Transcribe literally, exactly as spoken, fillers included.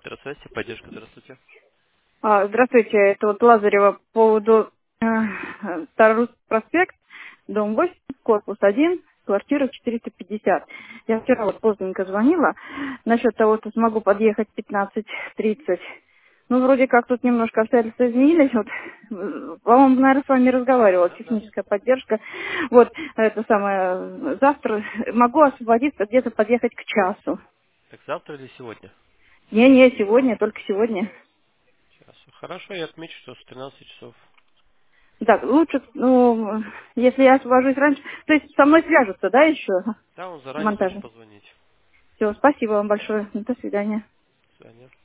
Здравствуйте, поддержка, здравствуйте. А, Здравствуйте, это вот Лазарева по поводу э, Старорусский проспект, дом восемь, корпус один, квартира четыреста пятьдесят. Я вчера вот поздненько звонила насчет того, что смогу подъехать в пятнадцать тридцать. Ну, вроде как тут немножко обстоятельства изменились. Вот, э, по-моему, наверное, с вами разговаривала, Да, да. техническая поддержка. Вот, это самое, завтра могу освободиться, где-то подъехать к часу. Так завтра или сегодня? Не-не, сегодня, только сегодня. Сейчас. Хорошо, я отмечу, что с тринадцати часов. Так, лучше, ну, если я освобожусь раньше, то есть со мной свяжутся, да, еще Да, он заранее должен монтажи. позвонить. Все, спасибо вам большое. До свидания. До свидания.